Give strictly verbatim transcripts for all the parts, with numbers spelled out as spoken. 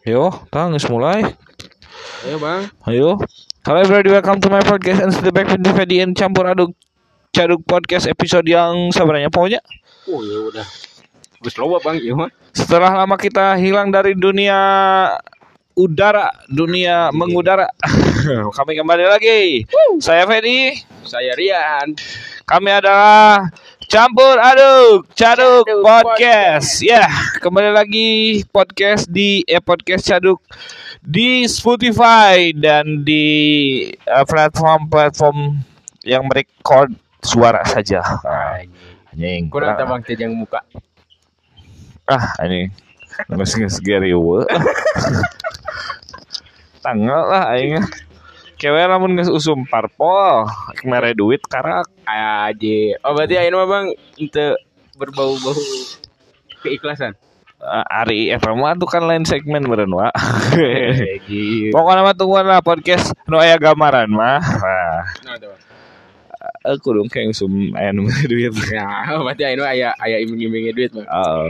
Yo, Kang, geus mulai. Ayo bang. Ayo. Hello everybody, welcome to my podcast and still back with the Fedi and campur aduk caduk podcast episode yang sebenarnya pokoknya. Oh ya udah. Gus loba bang, iya mah. Setelah lama kita hilang dari dunia udara, dunia mengudara. Kami kembali lagi. Saya Fedi. Saya Rian. Kami adalah Campur Aduk Caduk Caduk Podcast. Ya, kembali lagi podcast di eh, podcast Caduk di Spotify dan di uh, platform-platform yang merecord suara saja. Anjing. Kurang tabang tejang muka. Ah, anjing. Nges-nges gari eueuh. Tanggal lah aing. Kewe lamun geus usum parpol, mere duit karak. Aje. Oh berarti ayeuna mah bang ente berbau-bau keikhlasan. Uh, Ari F M tuh kan lain segmen meureun wa. Gitu. Pokoknya mah tungguan lah podcast nu aya gambaran mah. Nah, Nah, tuh. aku dong kayak usum aya nu mere duit. Ya, berarti ayeuna aya aya iming-imingnya duit bang. Heeh.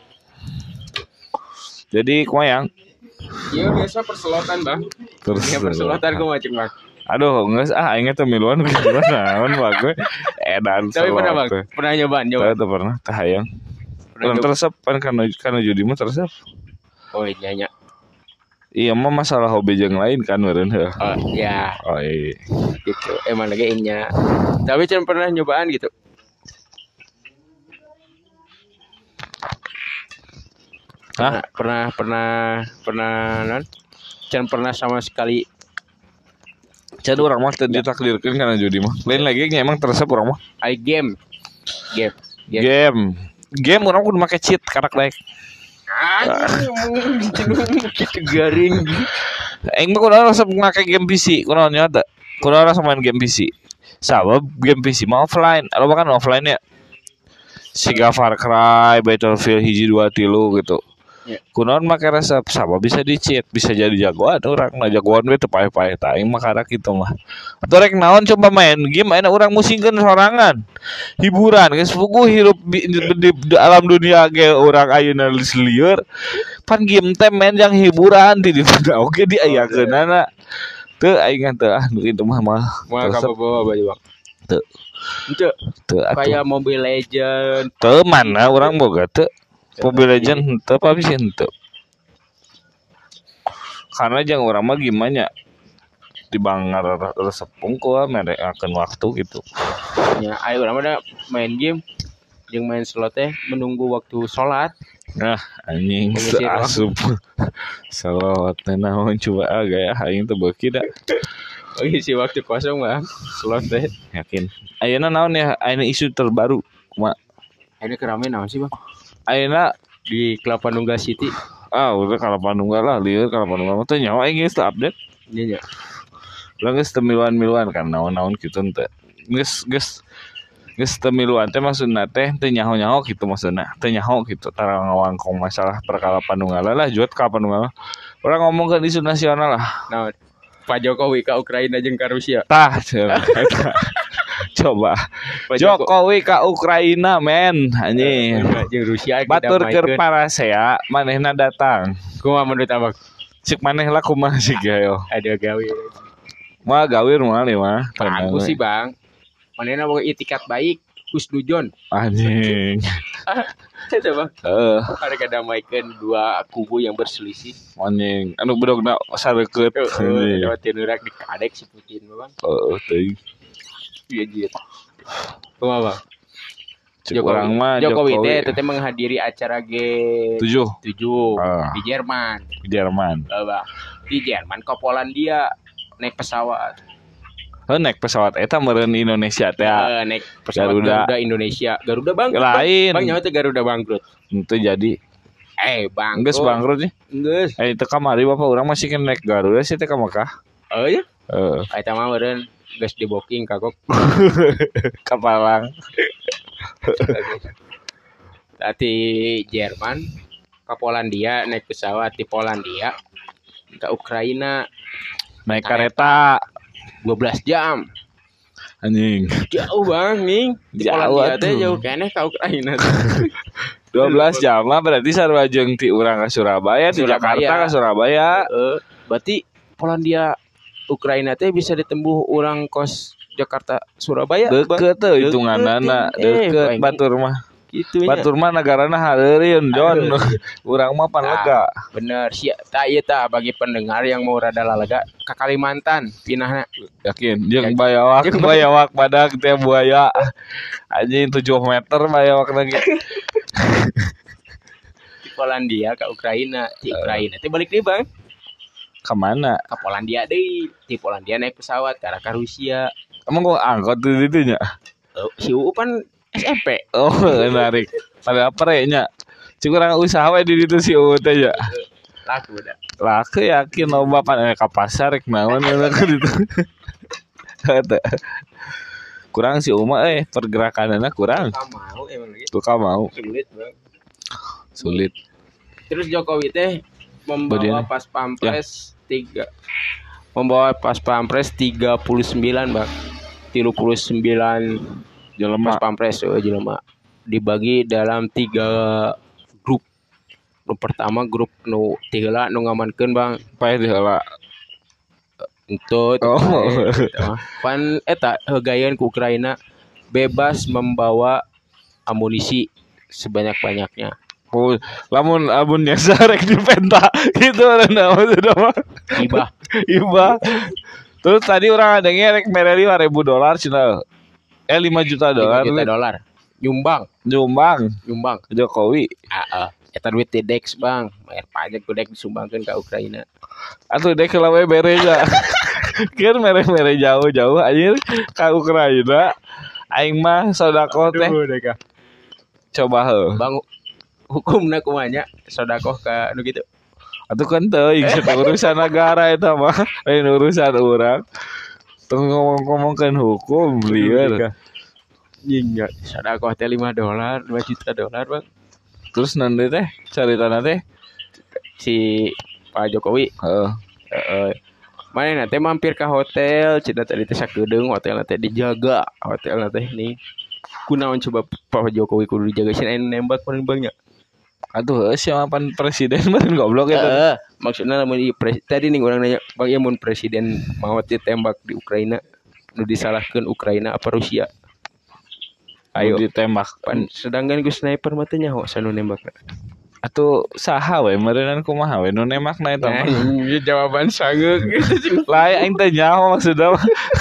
Jadi kumaha Iya biasa perselotan bang. terus Iya perselotan ku macam bang. aduh geus ah aing teh miluan gimana naon mah gue edan Tapi pernah bang, teh. pernah nyobaan nyoba. Teu pernah tah hayang. Urang nyoba. teresep pan kana kana judi mah teresep. Oh iya nya. Iya mah masalah hobi jeung lain kan meureun heuh. Oh iya Oh iya. gitu. Emang lagi inya. Tapi cuma pernah nyobaan gitu. Hah? Pernah pernah pernah non? Can pernah sama sekali. Can urang mah teu ditakdirkeun kana judi mah. Lain lagi nya emang teresep urang mah. I game. Game. Game. Game. Game urang kudu make cheat karak daek. Anjing gitu garing. Aing mah kunaon resep make game P C, kunaon nya teh? Kunaon resep main game P C? Sabab game P C mah offline. Alo bahkan offline ya. Siga Far Cry, Battlefield hiji dua tilu gitu. Ya. Kunaon make resep sabab bisa di-cheat, bisa jadi jagoan urang. Nah jagoan we teu paeh-paeh tah aing mah karak kitu mah. Atuh rek naon coba main game ayeuna urang musingkeun sorangan. Hiburan geus puguh hirup di, di, di, di alam dunia ge urang ayeuna geus lieur. Pan game teh main yang hiburan di dieu oge diayakeunana. Teu aing teh ah nu kitu mah mah. Mau ka bawa baju bang. Teu. Itu Teu atuh. kayak Mobile Legend. Teu mana urang boga teu. Mobile Legend teu apa sih henteu. Karena jeung urang mah gimana di bangar resep pungku mere akeun waktu gitu. Ya, ayo urang mah main game jeung main slot teh menunggu waktu sholat. Nah, anjing Mengisi ruang. asup. Salawat teh naon coba ah gaya aing teh beuki da. Oh isi waktu kosong bang. Slot teh. Yakin. Ayeuna naon ya ayeuna isu terbaru kumaha? Ini kerame naon sih bang? Ayeuna Di Kelapa Nunggal City. ah udah Kalapa Nunggal lah lieur Kalapa Nunggal mah teh nyawa aing geus teu update. Iya ya. Urang geus teu miluan-miluan kan naon-naon kitu teh. Geus geus geus teu miluan teh maksudna teh teu nyaho-nyaho kitu maksudna. Teu nyaho kitu tara ngawangkong masalah perkara Panunggalan lah juat ka Panunggalan. Urang ngomongkeun isu nasional lah. Nah, Pak Jokowi ke Ukraina jeung ka Rusia. Tah cenah eta. Coba Pak Joko- Jokowi ka Ukraina men anjing. jeung Rusia Batur keur didamaikeun. parasea manehna datang. Kumaha menurut abang? Cik maneh lah kumaha sih gayo. Ada gawe. Mah gawir mah li mah. Bagus sih bang. Manehna boga itikat baik. Husnudzon. Anjing. Eta bang. Heeh, Ada kadamaikeun dua kubu yang berselisih. anjing. Anu bedogna sarekeut. Heeh, lewat tinurak dikadek si Putin bang. Heeh, teuing. Iya jir. Kumaha bang? Cek urang mah Jokowi Jokowi. teh teh menghadiri acara G tujuh tujuh Ah. di Jerman. di Jerman. Tahu bang? Di Jerman ke Polandia naik pesawat. Heuh naik pesawat eta meureun Indonesia teh. Eh, naik pesawat Garuda. Garuda, Indonesia. Garuda bangkrut. Lain. Bang, nyawa teh Garuda bangkrut. Henteu jadi. Eh, bang. Geus bangkrut nih. Geus. Eh teu kamari Bapak urang masih kan naik Garuda sih teh ka Mekah. Oh ya? Heeh, Eta mah meureun geus di booking kagok. kapalang. Tadi Jerman ke Polandia naik pesawat di Polandia ke Ukraina Naik kareta dua belas jam. anjing. Jauh bang nih. Di Jauh Polandia teh atuh. jauh keneh ke Ukraina. dua belas jam mah berarti sarua jeung ti urang ka Surabaya, ti Surabaya. Jakarta ka Surabaya. Heeh. Berarti Polandia Ukraina teh bisa ditempuh urang kos Jakarta Surabaya. Deket teh hitunganna, Eh, deket Bang. batur mah. Gitu nya. Batur mah nagarana hareureun Jon. Urang mah pan lega. Bener sih. Tah ieu tah bagi pendengar yang mau rada lalega ke Kalimantan pinahna. Yakin jeung Yakin. bayawak Jeung bayawak badak teh buaya. Anjing tujuh meter bayawak lagi. Di Polandia ke Ukraina, di Ukraina teh balik deui Bang. Ka mana? Ke Polandia deui. Di Polandia naik pesawat ke arah ke Rusia. Emang gua angkot di ditu nya. Oh, si U pan S M P. Oh, menarik. Pada apa nya? Cik urang usaha we di ditu si U teh nya. Laku dah. Laku yakin loba pan eh, ka pasar rek naon ka ditu. Eta. Kurang si Uma eh pergerakanana kurang. Ka mau emang lagi. Tuh ka mau. Sulit Bang. Sulit. Terus Jokowi teh membawa Badiana. pas pampres tiga membawa pas pampres tiga puluh sembilan Bang. tiga puluh sembilan Jelema pas pampres oh, jelema dibagi dalam tiga grup. Grup pertama grup nu tiheula nu ngamankeun Bang. pae diheula. Entut. Oh. Pan eta hegayeun ku Ukraina bebas membawa amunisi sebanyak-banyaknya. Oh, lamun abun nyasa rek di penta gitu ada sudah mah. Hibah. Iba. Terus tadi orang ada ngerek mere lima ribu dolar cina. Eh lima juta dolar. lima juta dolar. Nyumbang, Jombang nyumbang. Jokowi. Heeh. Eta duit ti Dex Bang, bayar pajak ku Dex disumbangkeun ka Ukraina. Atuh dek kalau we bereja. Kan mere-mere jauh-jauh anjir ka Ukraina. Aing mah sodako teh Deka. coba heuh. Bang hukumna kumaha sodaqoh ka nu kitu. Atuh kan teuing urusan negara eta mah lain urusan urang. Tong ngomong-ngomongkeun hukum lieur. Nyingga sodaqoh teh lima dolar, dua juta dolar Bang. Terus nanti teh caritana teh Si Pak Jokowi heeh. heeh. Mana teh mampir ke hotel, cenah tadi teh sakedeung hotelna teh dijaga, hotelna teh nih. Kunaon coba Pak Jokowi kudu dijaga cenah anu nembak paling Bang nya. Aduh, siapa pan presiden meureun goblok eta. Heeh, maksudna lamun ieu pres- tadi nih urang nanya, Bang ieu mun presiden mau ditembak di Ukraina, nu disalahkeun Ukraina apa Rusia? Ayo Ayo, ditembak. pan sedangkan ku sniper mah teh nyaho sanu nembakna. Atuh saha we meureunnan kumaha we nu nembakna eta Nah, mah. ieu jawaban sangeuk. Lain aing teh nyaho maksudna mah.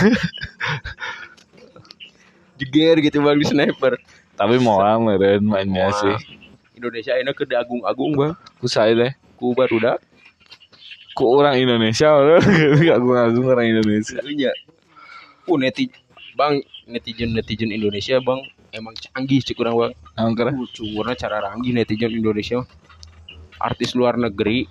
Jeger gitu Bang di sniper. Tapi moal meureun mainnya Moal. sih. Indonesia ini ke agung-agung Bang, Ku sae teh ku barudak. ku orang Indonesia agung-agung orang Indonesia. Iya. Uh netizen Bang, netizen-netizen Indonesia Bang emang canggih cik urang Bang. Angker. Uh, cungurna cara ranggih netizen Indonesia. Artis luar negeri.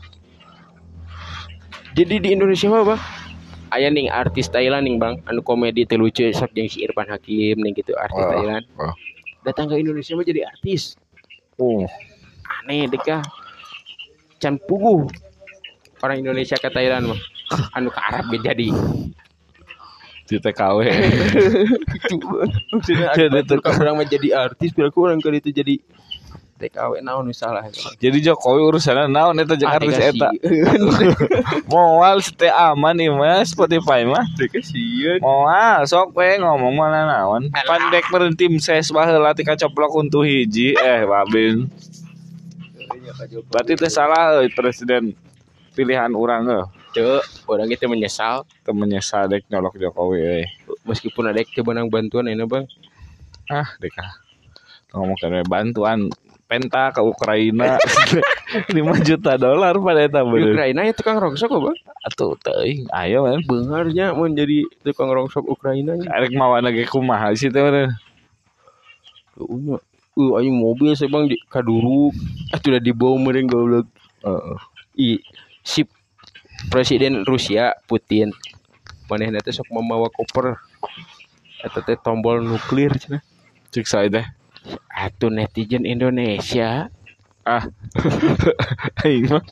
Jadi di Indonesia mah Bang aya ning artis Thailand ning Bang, anu komedi teh lucu sok jeung si Irfan Hakim ning gitu artis Oh, Thailand. oh. Datang ke Indonesia mah jadi artis. Oh, Aneh deh kah. Can puguh orang Indonesia ke Thailand mah. Anu ke Arab ge jadi. di T K W. Itu maksudnya Jadi ada tukang orang mah jadi artis, berarti orang kali itu jadi T K W naon nu salah. Jadi Jokowi urusanna naon eta jeung Ah, artis dikasih. eta. Moal teh aman ieu mah Spotify mah. Dikasieun. Moal sok we ngomong mana naon. Pandek meureun tim ses baheula ti kacoplok untuk hiji eh babin. Berarti teh salah euy presiden pilihan urang euy. Ceu, orang itu menyesal Teu menyesal dek nyolok Jokowi euy. meskipun ada yang benang bantuan ini Bang. Ah, dek ah. Ngomongkeun we bantuan penta ke Ukraina lima juta dolar pada eta Di bener. Ukraina ya tukang rongsok kok Bang. Atuh teuing ayo man. Beungarnya mau jadi tukang rongsok Ukraina nya. Arek mawana ge kumaha sih teh bener. Unya. Uh, ayo mobil saya Bang di kaduruk. Ah sudah dibawa meureun goblok. Heeh. I si Presiden Rusia Putin manehna teh sok membawa koper eta teh tombol nuklir cenah. Cik sae teh. Atuh netizen Indonesia Ah. Aing mah.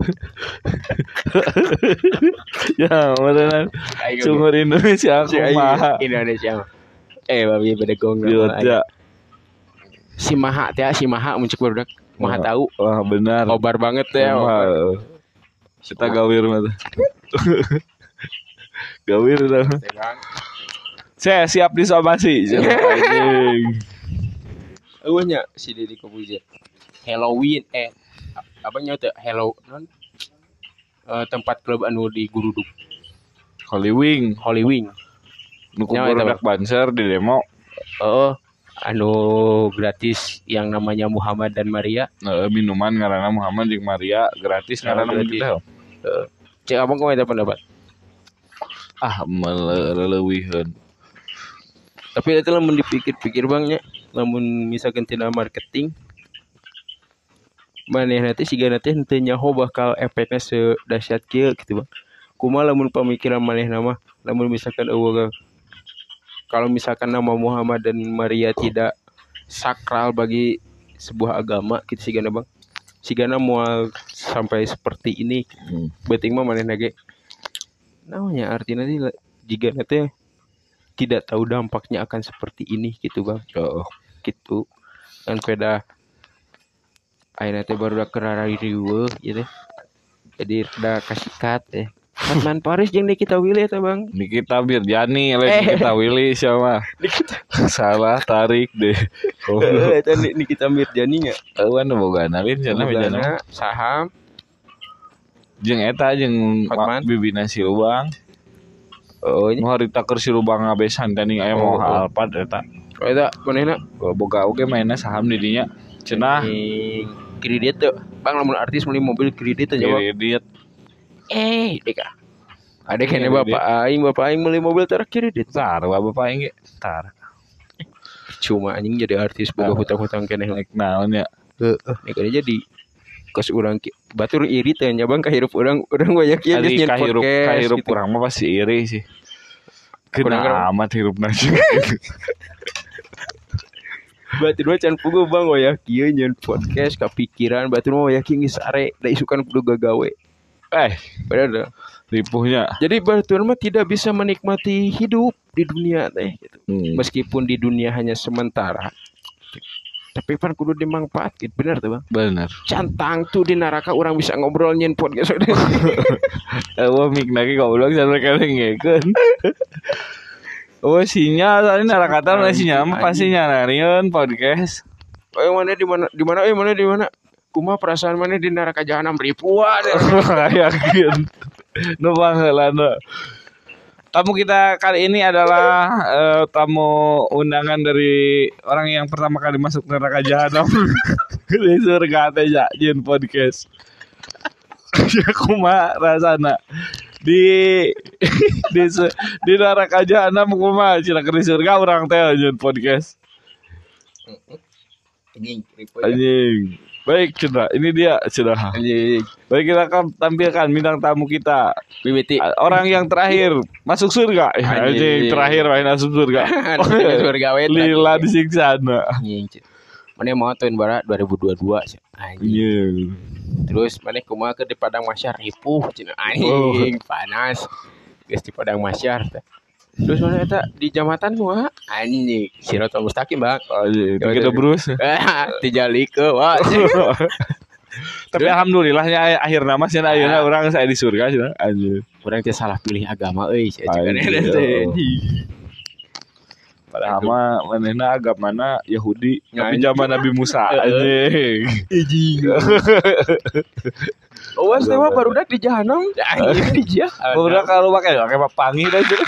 Ya, beneran. Sumur Indonesia kumaha. Indonesia. Eh babi beda gong. Iya, Si Maha teh si Maha muncul barudak Maha tahu. Wah, benar. Obar banget ya. Wah, kita gawir mah. Gawir dah. Saya siap disomasi. Anjing. Eueuhnya si Deddy Corbuzier. Halloween eh apa nya teh Hello non eh, tempat klub anu di Guruduk. Holy Wing. Holy Wing. Nu kumpul banser di demo. Oh, anu gratis yang namanya Muhammad dan Maria. Nah, minuman ngaranna Muhammad jeung Maria gratis ngaranna gitu. Heeh. Cek abang kumaha pendapat? Ah, meleleuwihkeun. Tapi itu lamun dipikir-pikir bangnya, lamun misalkan tina marketing manehna teh siga teh teu nyaho bakal efeknya sedahsyat kieu gitu bang. Kumaha lamun pamikiran manehna mah, lamun misalkan eueuh kalau misalkan nama Muhammad dan Maria tidak sakral bagi sebuah agama gitu sigana bang. Sigana moal sampai seperti ini. Hmm. Beuting mah manehna ge naonnya artinya sih jika teh tidak tahu dampaknya akan seperti ini gitu bang. Oh, gitu kan peda ayeuna teh baru da kerara riweuh gitu. Jadi rada kasikat teh. Hotman Paris jeung Nikita Willy eta bang. Nikita Mirjani lain eh. Nikita Willy siapa? Nikita. Salah tarik deh. Oh. Eta Nikita Mirjani nya. Eueuh anu boga nalin cenah bejana saham. Jeung eta jeung bibina si Lubang. Oh, mau harita keur si Lubang ngabesan tadi aya mau Alphard eta. Oh eta manehna boga oge mainna saham di dinya. Cenah kredit tuh. Bang lamun artis meuli mobil kredit aja bang. Kredit. Eh, deka. Ada kene bapak aing, bapak aing meuli mobil tara kredit. Tar, bapak aing ge tar. Cuma anjing jadi artis boga hutang-hutang keneh like naon ya. Heeh, ini jadi kos urang batur iri teh nya Bang kahirup urang urang banyak ieu geus nyen podcast. Kahirup gitu. Urang mah pasti iri sih. Kena amat hirupna sih. Batur mah can puguh Bang waya kieu nyen podcast kapikiran batur mah waya kieu geus are da isukan kudu gagawe. Eh, bener ripuhnya. Jadi batur mah tidak bisa menikmati hidup di dunia teh gitu. Hmm. Meskipun di dunia hanya sementara. Tapi pan kudu dimanfaatkeun bener tuh Bang. Bener. Cantang tuh di neraka orang bisa ngobrol nyen podcast. Eueuh mik lagi goblok sampe kelengekeun. Oh sinyal tadi neraka teh sinyal mah pasti nyarieun podcast. Oh mana di mana di mana eh mana di mana? Kumaha perasaan mana di neraka jahanam ribuan. Yakin. Nu baheulana. Tamu kita kali ini adalah uh, tamu undangan dari orang yang pertama kali masuk neraka jahanam. Di surga teh jin podcast. Ya kumaha rasana di di di neraka jahanam kumaha cenah di surga urang teh jin podcast. Anjing, anjing. Baik, Cendra. Ini dia, Cendra. Baik, kita akan tampilkan bintang tamu kita. B B T. Orang yang terakhir masuk surga. Anjing, terakhir main masuk surga. Surga wet. Lila disiksa. Anjing. Mana mau tuin bara dua ribu dua puluh dua. Anjing. Terus mana kumaha ke di padang masyar ripuh cenah. Anjing, panas. Geus di padang masyar teh. Terus mana eta di jambatan mah anjing Siratal Mustaqim Bang. Anjing kita brus. Tijalikeun wah. Tapi alhamdulillahnya akhir nama sih ayeuna urang saya di surga cenah anjing. Urang teh salah pilih agama euy cenah teh. Padahal mah manehna agamana Yahudi tapi zaman Nabi Musa anjing. Anjing. Oh, sewa barudak di jahanam. Anjing di jahanam. Barudak kalau pakai pakai papangi dah cenah.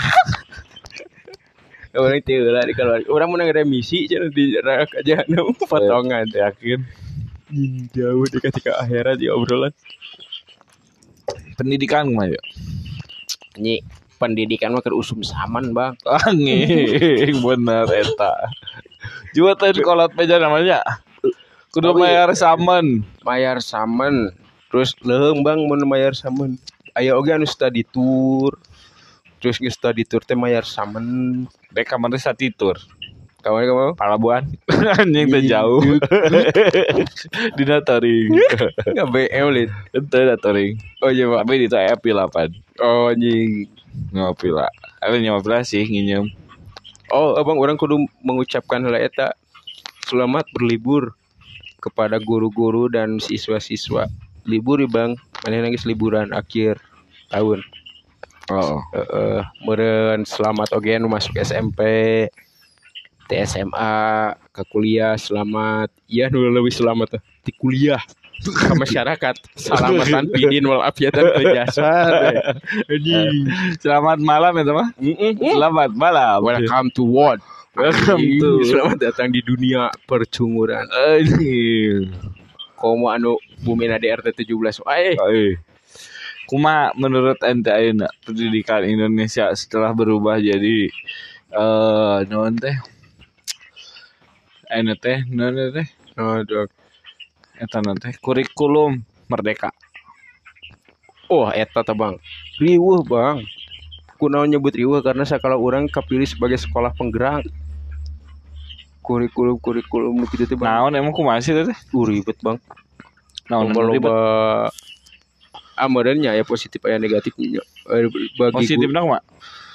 Orang teu lah di keluar. Orang menang remisi cenah di neraka jahanam potongan yakin. Jauh di ketika akhirat di obrolan. Pendidikan mah ya. Nyi, pendidikan mah keur usum saman, Bang. Anjing, bener eta. Juga teh kolot meja namanya. Kudu mayar saman. Mayar saman. Terus leuheung Bang mun mayar saman. Aya oge anu study tour. Terus geus study tour teh mayar saman. Dek kamar satu tour. Kamar kamu? Palabuhan. Anjing teh jauh. Di Datoring. Enggak B M lid. Ente Datoring. Oh iya, Pak. Tapi di tu aya pilapan. Oh anjing. Ngopi lah. Ada nyawa pila sih nginjem. Oh, abang orang kudu mengucapkan heula eta. Selamat berlibur kepada guru-guru dan siswa-siswa libur ya bang, mana nangis liburan akhir tahun. Oh. Uh, meureun selamat oge nu masuk S M P, T S M A, ke kuliah selamat. Iya nu leuwih selamat teh di kuliah. Ke masyarakat salamatan pidin wal afiatan teu jasad. Anjing. Selamat malam ya teman. Selamat malam. Welcome to world. Welcome to. Selamat datang di dunia percunguran. Anjing. Komo anu bumina D R T tujuh belas wae. Kuma menurut ente ayeuna pendidikan Indonesia setelah berubah jadi eh naon teh? Ayeuna teh naon teh? Aduh. Eta naon teh? Kurikulum Merdeka. Oh, eta teh Bang. Riweuh Bang. Kunaon nyebut riweuh karena sakala urang kapilih sebagai sekolah penggerak. Kurikulum-kurikulum nu kitu teh Bang. Naon emang kumaha sih teh? Uh, ribet Bang. Naon ribet. Amarnya ya positif aya negatifnya bagi positifnya mah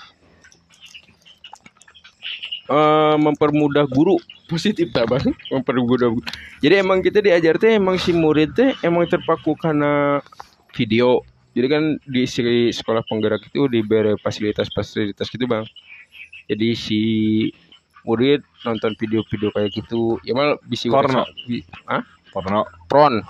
uh, mempermudah guru positif tak bang mempermudah guru. Jadi emang kita diajar teh emang si murid teh emang terpaku karena video. Jadi kan di sekolah penggerak itu diberi fasilitas-fasilitas gitu bang. Jadi si murid nonton video-video kayak gitu ya mal bisa porno ah porno pron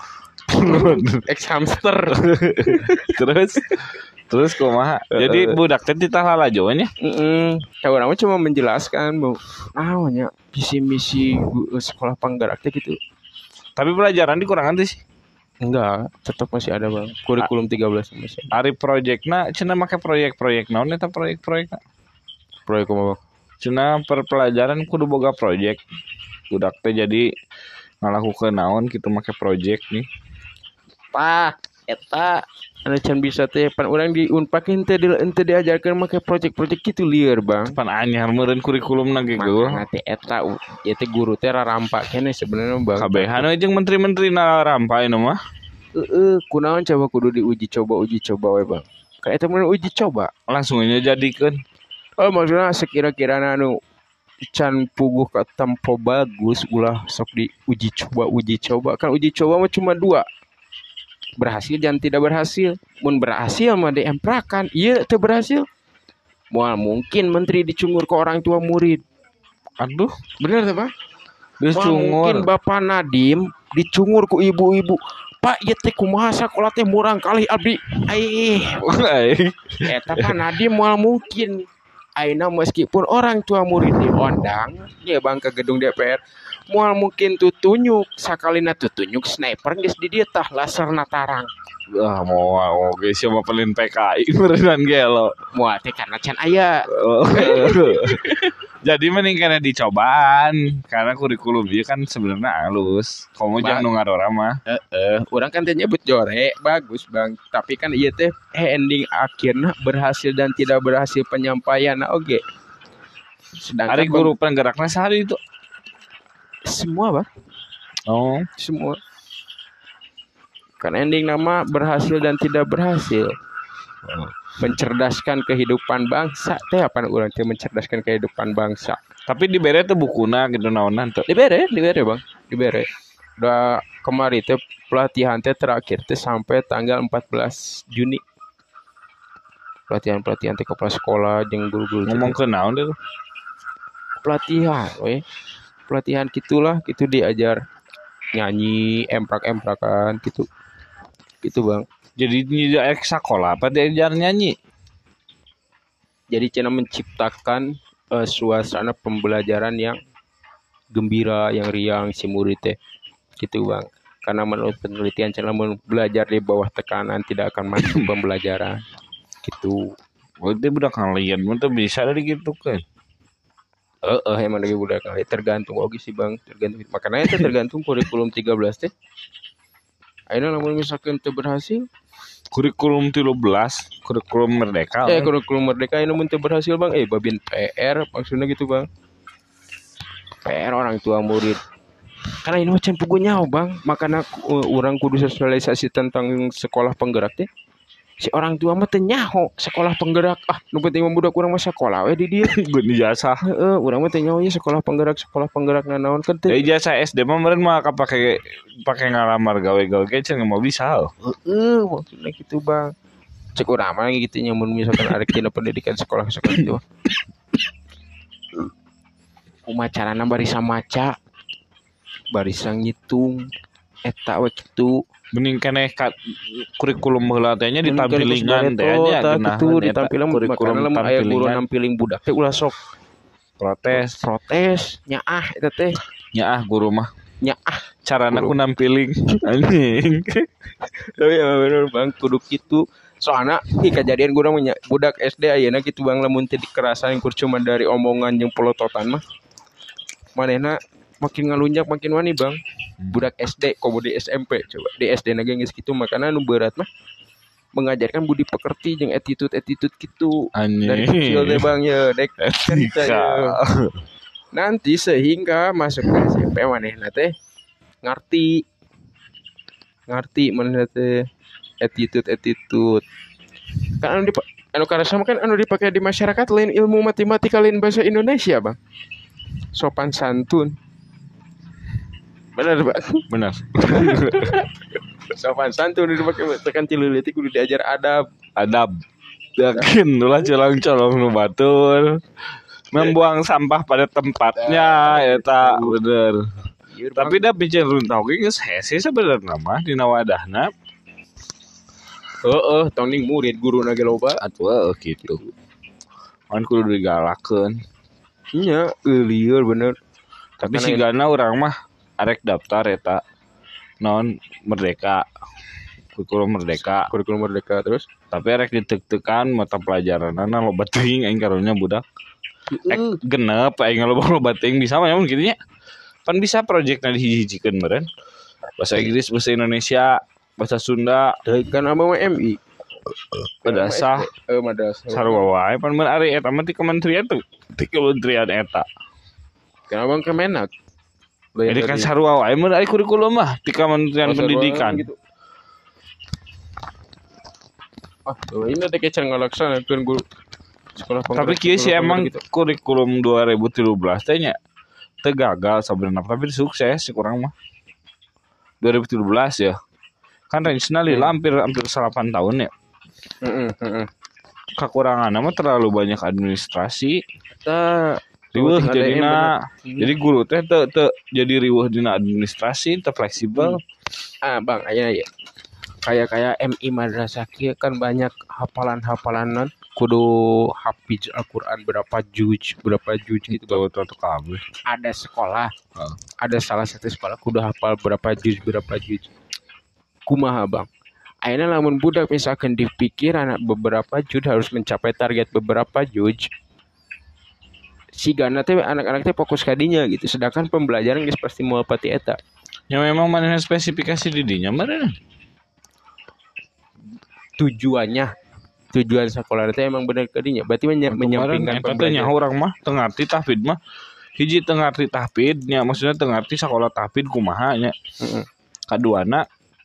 ex hamster. terus terus kumaha jadi budak teh ditahlah lajonya heeh tahu nama cuma menjelaskan bahwa namanya visi misi sekolah penggerak teh gitu, tapi pelajaran dikurangan tuh sih enggak tetap masih ada bang kurikulum tiga belas masih hari projekna cenah make proyek-proyek naon eta proyek-proyekna proyek apa cenah per pelajaran kudu boga proyek budak teh jadi ngalakukeun naon kitu make proyek nih tah eta anu can bisa teh pan urang di Unpak henteu di henteu diajarkeun make project-project kitu lieur bang pan anyar meureun kurikulumna ge geuh teh eta ieu teh guru teh rarampa keneh sebenarnya bang kabehana jeung menteri-menteri rarampa anu mah heeh kunaon coba kudu diuji coba uji coba we bang ka eta mah uji coba langsung aja jadikeun oh maksudna sekira-kirana anu can puguh ka tempo bagus ulah sok diuji coba uji coba kan uji coba mah cuma dua berhasil dan tidak berhasil. Mun berhasil mah diemprakan, iya teu berhasil. Moal mungkin menteri dicungur ke orang tua murid. Aduh, bener teh Pak? Dicungur. Mungkin Bapak Nadim dicungur ku ibu-ibu. Pak, ieu teh kumaha sakola teh murang kali abdi. Ai. Eta Pak Nadim moal mungkin. Aina meskipun orang tua murid diundang, ya bang ke gedung D P R, moal mungkin tutunyuk, sakalina tutunyuk sniper geus di dieu tah laserna tarang. Ah moal oge sia mah pelin P K I beneran gelo. Moal teh karena can aya. Jadi mending kana dicobaan karena kurikulum dia kan sebenarnya halus. Komo jang nu ngarora mah. Heeh, urang kan teh nyebut jore, bagus Bang. Tapi kan ieu teh ending akhirna berhasil dan tidak berhasil penyampaian oge. Sedangkan hari guru penggerakna sehari itu semua, Bang. Oh, semua. Kan ending nama berhasil dan tidak berhasil. Oh. Mencerdaskan kehidupan bangsa teh apa urang teh mencerdaskan kehidupan bangsa. Tapi dibere teh bukuna gitu naonan teh. Dibere, dibere Bang. Dibere. Udah kemarin teh pelatihan teh terakhir teh sampai tanggal empat belas Juni. Pelatihan-pelatihan teh kepala sekolah jeung guru-guru. Ngomong ke naon teh? Pelatihan we. Pelatihan gitulah, gitu diajar nyanyi, emprak-emprakan gitu. Gitu Bang. Jadi tidak sekolah apa diajar nyanyi. Jadi Cina menciptakan uh, suasana pembelajaran yang gembira, yang riang si murid teh. Gitu Bang. Karena menurut penelitian Cina belajar di bawah tekanan tidak akan masuk pembelajaran. Gitu. Berarti budak kalian mun bisa dari gitu kan. Heeh, uh, uh, emang lagi budak kalian tergantung oge sih Bang, tergantung. Makanya itu tergantung kurikulum tiga belas teh. Ayeuna lamun misalkan teu berhasil kurikulum tiga belas kurikulum merdeka eh kurikulum merdeka ini mun teu berhasil Bang eh babin P R maksudnya gitu Bang P R orang tua murid karena ini macam pugunya Bang makanya uh, orang kudu sosialisasi tentang sekolah penggerak teh si orang tua mah teu nyaho sekolah penggerak ah nu penting mah budak urang mah sekolah we di dieu. Gun ijazah. Heeh, urang mah teu nyaho nya sekolah penggerak sekolah penggerak nanaon kan teu. Ya ijazah S D mah meureun mah kapake pake ngalamar gawe-gawe ge cenah mau bisa. Heeh, maksudnya gitu Bang. Cek urang mah gitu nya mun misalkan arek tina pendidikan sekolah-sekolah itu. Kumaha carana barisa maca, barisa ngitung, eta we kitu. Mending keneh ka, kurikulum heula teh nya ditampilingan teh nya geunah kitu ditampilan kurikulum lamun aya guru nampiling budak teh ulah sok protes protes nyaah eta teh nyaah guru mah nyaah carana ku nampiling anjing. Tapi ya bener Bang kudu kitu soalna ih kejadian guru mah budak S D ayeuna kitu Bang lamun teu dikerasan kur cuma dari omongan jeung pelototan mah manehna makin ngalunjak makin wani Bang. Budak S D komo di S M P coba di S D na geus kitu makana nu berat mah mengajarkan budi pekerti jeung attitude-attitude gitu dari kecil teh Bang ya dek cerita ya. Nanti sehingga masuk ke S M P manehna teh ngarti ngarti manehna teh attitude-attitude kan anu di anu karasa kan anu dipakai di masyarakat lain ilmu matematika lain bahasa Indonesia Bang. Sopan santun. Benar Pak. Benar. Sopan santun dipakai tekan cileuleut kudu diajar adab. Adab. Yakin ulah colong-colong nu batur. Membuang sampah pada tempatnya eta bener. Tapi da bicara runtau ge geus hese sebenarnya mah dina wadahna. Heeh, tongning murid guruna ge loba atuh kitu. Kan kudu digalakeun. Nya, lieur bener. Tapi sigana urang mah arek daftar eta non merdeka kurikulum merdeka kurikulum merdeka terus tapi arek diteuk-teukan mata pelajaranna loba teuing aing karunya budak ek genep aing loba-loba teuing bisa mah mun kitu nya pan bisa projekna dihiji-hijikeun meureun bahasa Inggris bahasa Indonesia bahasa Sunda kan ama M I madrasah eh madrasah sarua wae pan mun ari eta mah ti kementerian tuh ti kementerian eta kenapa Kemenak. Jadi kan sarua wae mun ari kurikulum mah di Kementerian Pendidikan. Gitu. Ah, ini teh kecer ngalaksanakeun guru sekolah penggerak. Tapi kieu sih emang gitu. Kurikulum dua ribu tiga belas teh nya teu gagal sebenarnya tapi sukses sih kurang mah. dua ribu tiga belas ya. Kan range-na lila hmm. hampir hampir delapan tahun ya. Heeh, heeh. Kekuranganna mah terlalu banyak administrasi. Kita riweuh jadina jadi guru teh teu teu jadi riweuh dina administrasi teu fleksibel. Hmm. Ah Bang aya ya. Kayak kayak M I madrasah kieu kan banyak hafalan-hafalanan kudu hafiz Al-Qur'an berapa juz, berapa juz gitu Bang. Betul kabeh. Ada sekolah. Oh. Ada salah satu sekolah kudu hafal berapa juz, berapa juz. Kumaha Bang? Ayeuna lamun budak misalkan dipikir anak beberapa juz harus mencapai target beberapa juz. Sigana teh anak-anak teh fokus kadinya gitu sedangkan pembelajaran geus pasti moal pati eta ya memang manehna spesifikasi di dinya meureun tujuannya tujuan sekolah teh emang bener kadinya berarti menyampingkan pembelajaran eta urang mah teu ngarti tahfidz mah hiji teu ngarti tahfidz nya maksudnya teu ngarti sakola tahfidz kumaha nya heeh kaduana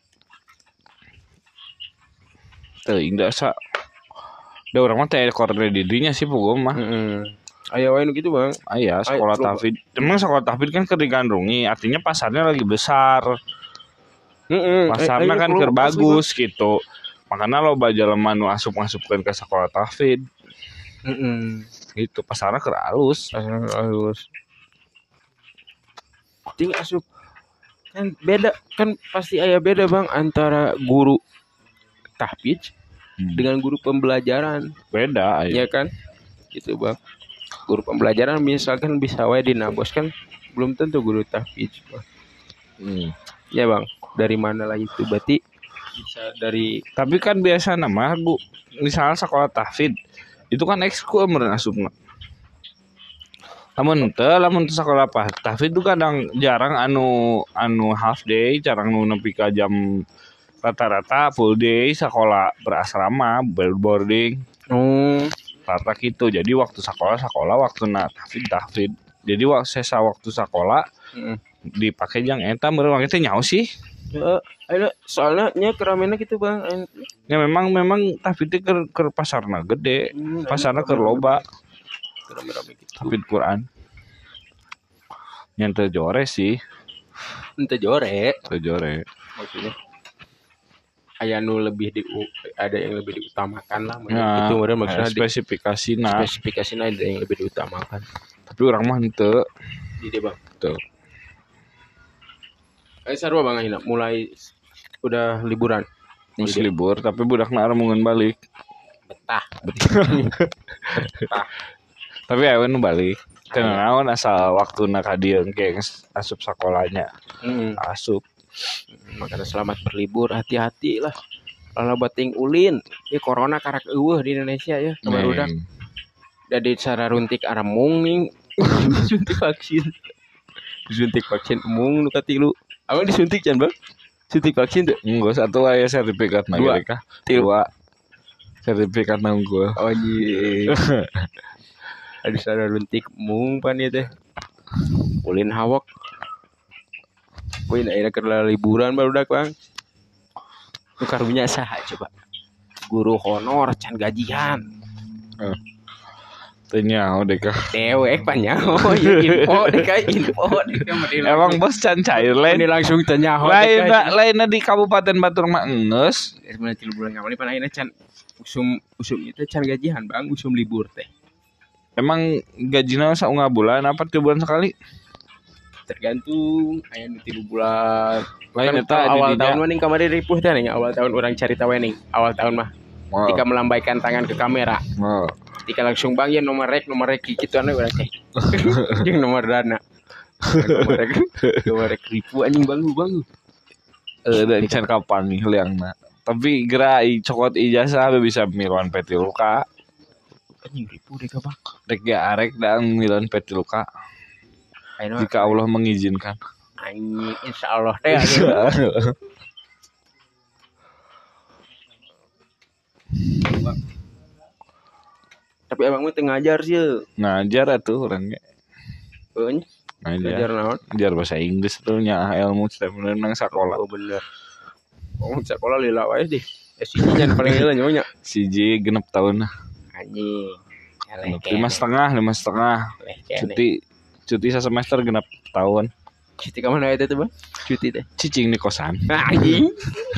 teuing da sa da urang mah teh koordinat di dinya sih pugum mah heeh. Aya wae gitu Bang. Aya sekolah tahfidz. Emang sekolah tahfidz kan keur digandrungi, artinya pasarnya lagi besar. Heeh. Pasarnya kan keur bagus gitu. Makanya lo jelema nu asup-asupkeun ke sekolah tahfidz. Heeh. Gitu pasarnya keur alus, pasarnya alus. Ting asup kan beda kan pasti aya beda Bang antara guru tahfidz hmm. dengan guru pembelajaran. Beda Ya aya. kan? Gitu Bang. Guru pembelajaran misalkan bisa wae dinabos kan belum tentu guru tahfidz. Hmm. Ya Bang, dari mana lah itu berarti bisa dari tapi kan biasa nama Bu misalnya sekolah tahfidz itu kan ekskul meureun asupna. Lamun teu lamun teu sekolah apa tahfidz itu kadang jarang anu anu half day, jarang nu nepi ka jam rata-rata full day sekolah berasrama, boarding. Oh. Rata gitu jadi waktu sekolah sekolah waktu na tahfidz tahfidz jadi waktu sesa waktu sekolah mm. dipakai jang eta meureun teh nyaho sih heeh Ayo soalnya nya keramena gitu bang. Ya memang memang tapi itu ke, ke pasarna gede, Hmm, pasarna ke loba, Rame-rame gitu. tapi Quran. Yang terjore sih, Ente jore terjore. maksudnya. Aya nu lebih di ada yang lebih diutamakan lah. Nah, Itu meureun maksudnya di spesifikasi nah, spesifikasinya ada yang lebih diutamakan. tapi orang mah henteu. Di dia bang. Tuh. Eh sarua bang Aina mulai udah liburan. Geus libur tapi budakna armungeun balik. Betah. Tapi awewe nu balik. Teu naon asal waktuna ka dieu engke geus asup sakolanya. Hmm. Asup. Makanya selamat berlibur, hati-hati lah. Kalau bating ulin, ya corona karak eueuh di Indonesia ya, kabarudak. Dari sararuntik aremung ning disuntik vaksin. Disuntik vaksin emung nu katilu. Abang disuntik can, Bang? Suntik vaksin tuh? Enggak, satu aya sertifikat na Dua. mereka. Dua. Sertifikat na unggul. Oh anjing. Ada sararuntik emung pan ieu teh. Ulin hawak. Poin akhirnya ke liburan barudak bang. Lu karunya saha coba. Guru honor can gajian. Uh. Tanya deh kah. Dewek panyaho info deh kah info deh kah. Emang bos can cair lain. Ini langsung tanya ho. Lain lain di Kabupaten Batur mah enggeus. Sebenarnya tilu bulan kamari pan ayeuna can usum usum itu can gajian bang usum libur teh. Emang gajina saunga bulan apa tiga bulan sekali? Tergantung aya nu tilu bulan. Lain Kan eta awal tahun mah ning kamari ripuh teh ning awal tahun urang carita we ning awal tahun mah. Wow. Ketika melambaikan tangan ke kamera. Wow. Ketika langsung bang ya nomor rek nomor rek gitu anu urang teh. Jeung nomor dana. Nomor rek nomor rek ribu anjing bang bang. Eh dan can kapan nih liangna. Tapi gerai cokot ijazah bisa miluan petiluka. Anjing ribu deh bang. Rek ya arek dan miluan petiluka. Jika Allah mengizinkan. Anjing insyaallah teh. Tapi abang mah teu ngajar sih. Ngajar atuh urang ge. Heuh. Ngajar Ngajar. naon? Ngajar bahasa Inggris tuh nya ilmu sebenarnya nang sakola. Oh bener. Oh sekolah lila wae deh. Eh sih jangan paling lila nyonya. Siji genep tahun. Anjing. Lima setengah, lima setengah. Cuti, cuti semester genep tahun. Cuti ke mana itu tuh bang? Cuti teh. Cicing di kosan. Anjing.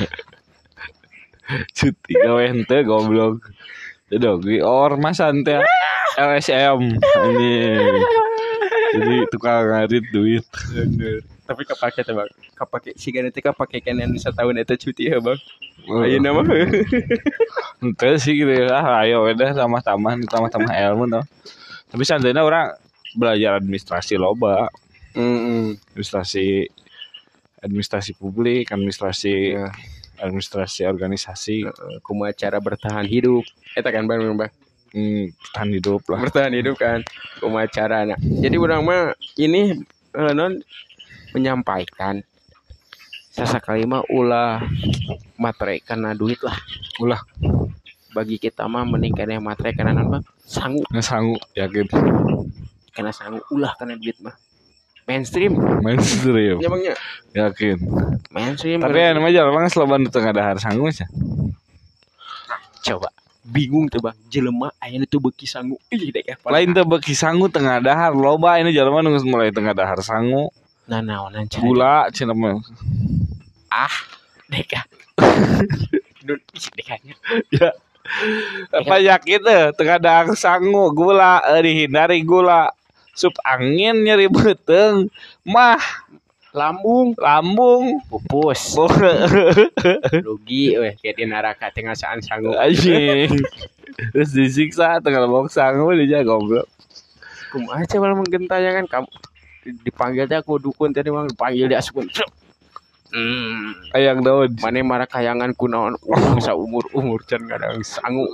Cuti gawe henteu goblok. Dedog di ormasan teh L S M anjing. Jadi tukang ngarit duit. Bener. Tapi kapake teh bang. Kapake siga teh kapake kenen setahun eta cuti ya bang. Ayeuna mah. Henteu sih gitu ya. Ah, ayo udah tambah-tambah tambah-tambah ilmu tuh. Tapi santai orang belajar administrasi loba. Heeh. Administrasi administrasi publik, administrasi ya. Administrasi organisasi, uh, kumaha cara bertahan hidup. Eta kan Bang Bang. Hmm, bertahan hidup lah. Bertahan hidup kan. Kumaha carana. Jadi urang mah ini uh, non menyampaikan sasakali mah ulah materai karena duit lah. Ulah bagi kita mah mending kana materai karena non Bang. Sangu. Ngesangu yakin. Karena sangu ulah karena duit mah. Mainstream. Mainstream. Ya Bangnya. Yakin. Mainstream. Tapi anu mah jalan selaban di tengah dahar sangu nya. Coba bingung tuh Bang. Jelema aya teu beuki sangu. Ih deh lain teu beuki sangu tengah dahar loba ini jelema nu mulai tengah dahar sangu. Nah naonan cara. Gula cenah mah. Ah, deka. Nun isi dekanya. Ya. Apa yakin teh tengah dahar sangu gula eh, dihindari gula. Sup angin nyeri beteng mah lambung lambung pupus rugi weh kayak di neraka tengah saan sangu anjing terus disiksa tengah lambung sangu dia goblok kumaha coba menggentayangan kamu dipanggil teh aku dukun tadi bang dipanggil dia sukun hmm ayang daun mana marah kayangan kunaon urang saumur umur can kadang sangu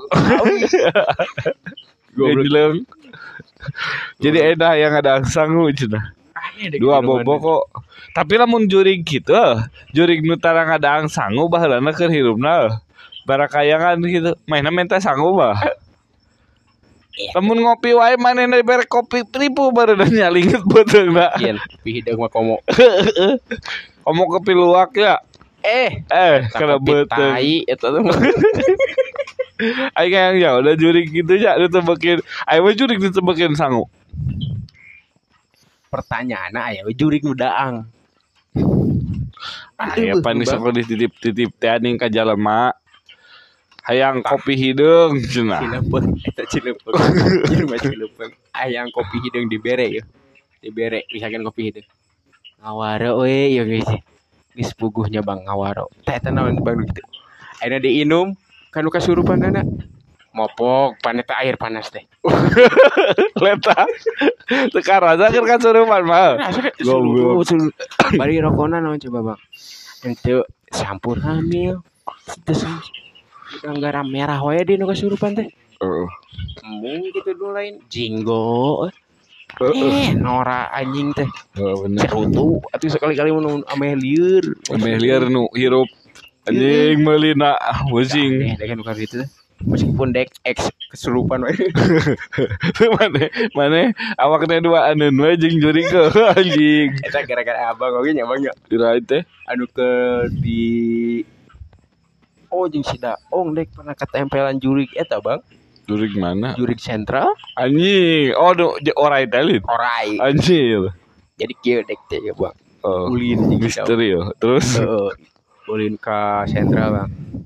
goblok. Jadi edah yang ada sangu cenah. Dua bobo kok. Tapi lamun jurig gitu, jurig nu tarang ada sangu baheulana keur hirupna. Barakayangan gitu. Mainna menta sangu mah. Lamun ngopi wae manehna bere kopi ribu baru nyalinget beteungna. Ieun, pihideung mah komo. Komo kopi luwak ya. Eh, Eh, eta kena kopi beteng. tai eta tuh. Aing yang ya udah jurig gitu ya ditebekin. Aing mah jurig ditebekin sangu. Pertanyaan aya we jurig nu daang. Aya pan sok dititip-titip teh aning ka jelema. Hayang kopi hideung cenah. Cileupeuh eta cileupeuh. Jelema cileupeuh. Hayang kopi hideung dibere ya. Dibere misalkan kopi hideung. Ngawaro we ya geus. Geus puguhnya Bang ngawaro. Teh eta naon Bang gitu. Ayeuna diinum kanu kasurupanana. Mopok paneta air panas teh. Leta. Teka rasa keur kasurupan mah. Goblok. Bari rokona naon coba Bang? Ente sampur hamil. Terus garam merah wae di nu kasurupan teh. Heeh. Embung gitu dulu lain jinggo. Eh, Nora anjing teh. Heeh bener. Cerutu atuh sekali-kali mun ame lieur. Ame lieur nu hirup anjing meulina pusing. Eh, dek nu kitu teh. Meskipun dek X kesurupan wae. Mane mane awakna dua aneun we jeung jurig ke anjing. Eta gara-gara abang oge nya Bang ya. Dirain teh. Anu ke di Oh jeung si Daong dek pernah ketempelan jurig eta Bang. Jurig mana? Jurig sentral. Anjing. Oh, do orai teh. Orai. Anjing. Jadi kieu dek teh ya Bang. Oh, Ulin jeung misteri yo. Terus Heeh. Ulin ka sentral Bang.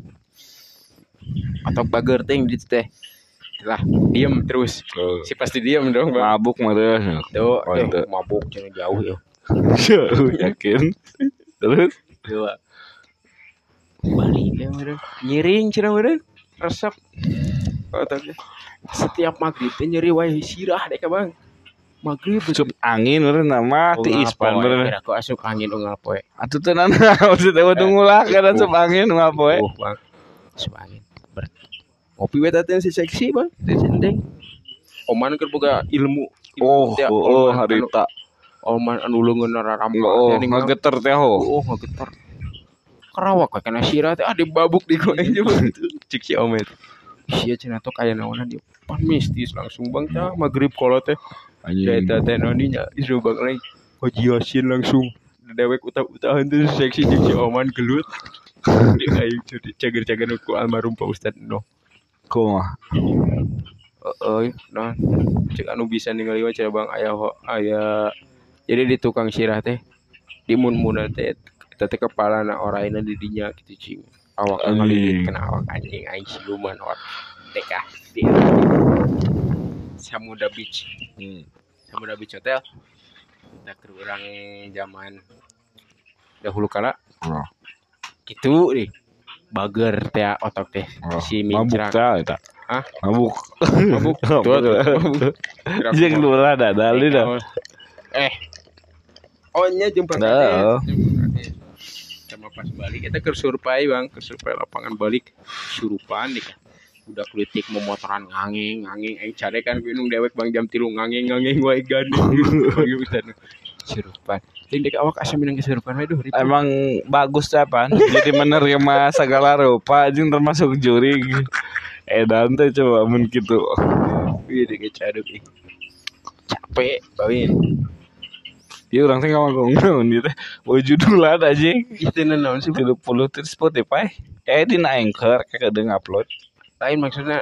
Atau bager ting di teh. Lah, diem terus. oh, Si pasti diem dong Bang. mabuk meureun. Tuh, Oh, eh, itu. mabuk jangan jauh ya. Yakin. Terus Dua. Balik ya meureun. Nyiring cenah meureun. Resep. Otaknya. Setiap maghrib teh nyeri wae sirah deh Bang. Maghrib sup angin meureun nama ti ispan meureun. Aku asup angin unggal poe. Atuh teh nana maksudnya udah ngulah kana sup angin ngapoe. Oh, Bang. Asup angin. Ber. Ngopi we teh si seksi Bang. Teh sendeng. Oman keur boga ilmu. Oh, oh, harita. Oman anu leungeun rarampah. Oh, ngageter teh ho. Oh, ngageter. Kerawak we kana sirah teh ah dibabuk di goreng jeung gitu. Cik si Om eta. Sia cenah teh kaya naonna dia. Pan mistis langsung Bang tah magrib kolot teh. Anjing. Eta teh noninya isu Bang lain. Haji Yasin langsung dewek utah-utahan teh seksi jeung si Oman gelut. Di aing jadi cager-cager ku almarhum Pak Ustad no. Kumaha? Heeh, nah cek anu bisa ningali wae cenah Bang aya aya jadi di tukang sirah teh di mun-munan teh eta teh kepalana oraina di dinya kitu cing. Awak ngalilit kana awak anjing aing siluman or dekah di Samuda Beach. Hmm. Samuda Beach Hotel. Kita keur urang zaman dahulu kala. Oh. Gitu deh. Bager teh otak teh Oh. si Mabuk mincrak. teh eta. Hah? Mabuk. Mabuk. Tuh, tuh, mabuk. Jeung lurah da dali dah. Eh. Oh nya jeung Pak Dah. Kades. Sama pas balik kita keur survei Bang, keur survei lapangan balik surupan nih kan. Udah kritik memotoran nganging, nganging aing cade kan gunung dewek Bang jam tilu nganging, nganging wae gandeng. Gitu surupan. Ting dek awak asa minang kesurupan aduh. Emang bagus teh pan. Jadi menerima segala rupa jeung termasuk jurig. Edan teh coba mun kitu. Ieu dek caduk ih. Capek bawin. Ieu urang teh ngomong naon ieu teh. Boy judulan anjing. Itu naon sih? tiga puluh di Spotify. Eh di Anchor kagedeung upload. Lain maksudnya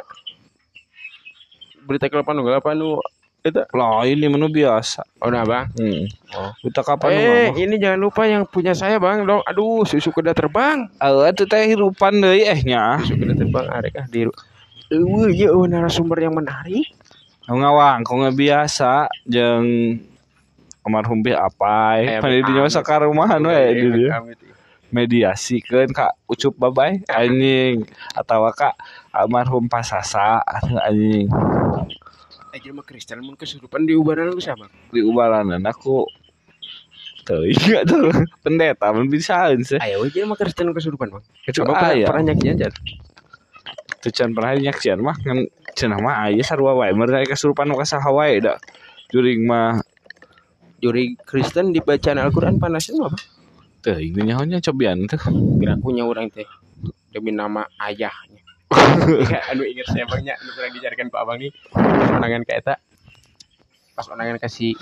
berita kelapan nu kelapan nu eta Lah ini menu biasa. oh nah Bang. Hmm. Oh. Kita kapan Eh, ini jangan lupa yang punya saya Bang. Dong, aduh, susu kuda terbang. Oh, itu teh hirupan deui eh nya. Susu kuda terbang arek ah di Eueuh, ieu eueuh narasumber yang menarik. Ngawang kok biasa jeung almarhum bi apai. Eh, Pada dinya sakarumahan we di dieu. Mediasikeun ka ucup babay anjing atawa ka almarhum Pasasa anjing. Eh, jelema Kristen mun kesurupan di ubaran lu siapa? Di ubaranan aku teuing tuh pendeta mun bisaeun sih. Aya we jelema Kristen kesurupan Bang. Itu Coba aya. pernah nyaksian jan. Teu can pernah nyaksian mah ngan cenah mah aya sarua wae meureun kesurupan ka saha wae da. Juring mah Juri Kristen di bacaan Al-Qur'an panasnya apa? teuing nyahonya cobian teh. Pirakunya urang teh demi nama ayahnya. Anu inget saya Bangnya anu pernah dicarikan Pak Abang nih. Onangan ka eta. Pas onangan kasih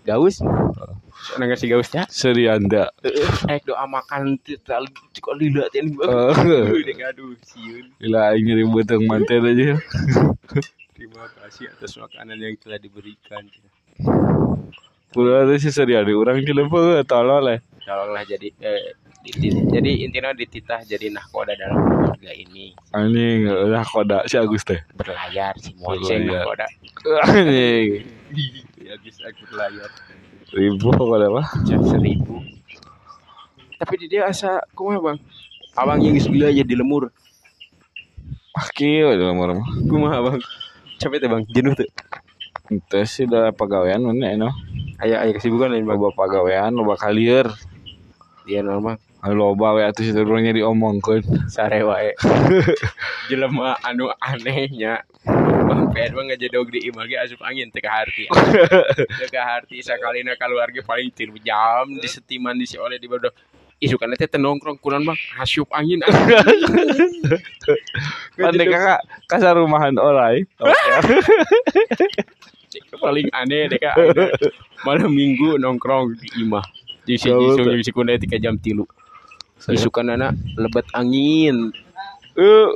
Gaus. Sana ngasih gausnya. Serianda. Eh doa makan terlalu cukup lila teh. Aduh, siun. Gila aing nyeri beteng manten aja. Terima kasih atas makanan yang telah diberikan. Pura teh si serianda urang cileupeung tolol eh. Tolonglah jadi eh, ditit- jadi intinya dititah jadi nahkoda dalam keluarga ini. Anjing udah koda si Agus teh. Berlayar si monceng Berlayar. nahkoda. Anjing. Ya bisa aku berlayar. Ribu koda mah. Jam seribu. Tapi di dia asa kumaha bang? Abang yang geus gila aja di lemur. Ah kieu dalam orang mah. Kumaha bang? Capek teh bang, jenuh tuh. Teh sih da pagawean mana eno. Aya aya kesibukan lain bang. Loba pagawean, loba kalieur. Dia normal. Loba we atuh situ urang diomongkeun. Sare wae. Jelema anu anehnya. Bang Pen mah ngajadog di imah ge asup angin teu ka harti. Teu ka harti sakalina keluarga paling tilu jam di setiman di si oleh di barudak. Isukan teh teu nongkrong kunaon bang hasup angin. Ande kakak kasar rumahan olay. Paling aneh deh kak ayeuna malam minggu nongkrong di imah. Di sini sunyi di sekunda tiga jam tilu. Isukan anak lebat angin. Uh.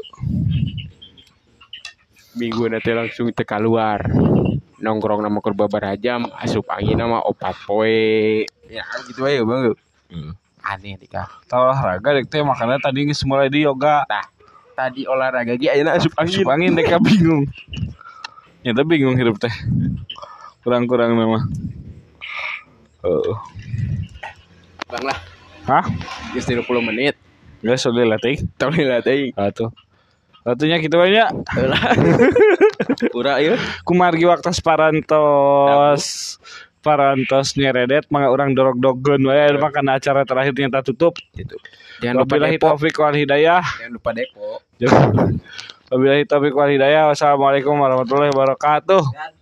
Minggu nanti langsung teka luar nongkrong nama kurba barajam asup angin nama opat poe ya gitu aja bang Hmm. aneh dika Tah olahraga dek teh makanya tadi geus mulai di yoga. tah tadi olahraga ge ayeuna asup angin Asup angin dek bingung. Nyata bingung hidup teh. Kurang-kurang memang. Heeh. bang lah Hah? geus tiga puluh menit Geus sudah latih. tong lihat teh Atuh. Atuhnya kitu we nya. ura ieu Kumargi waktu parantos. Parantos nyeredet mangga urang dorog-dogeun we makan acara terakhir nyata tutup. gitu jangan lupa Wabillahi depo taufiq wal hidayah. jangan lupa depo Wabillahi taufiq wal hidayah. Wassalamualaikum warahmatullahi wabarakatuh.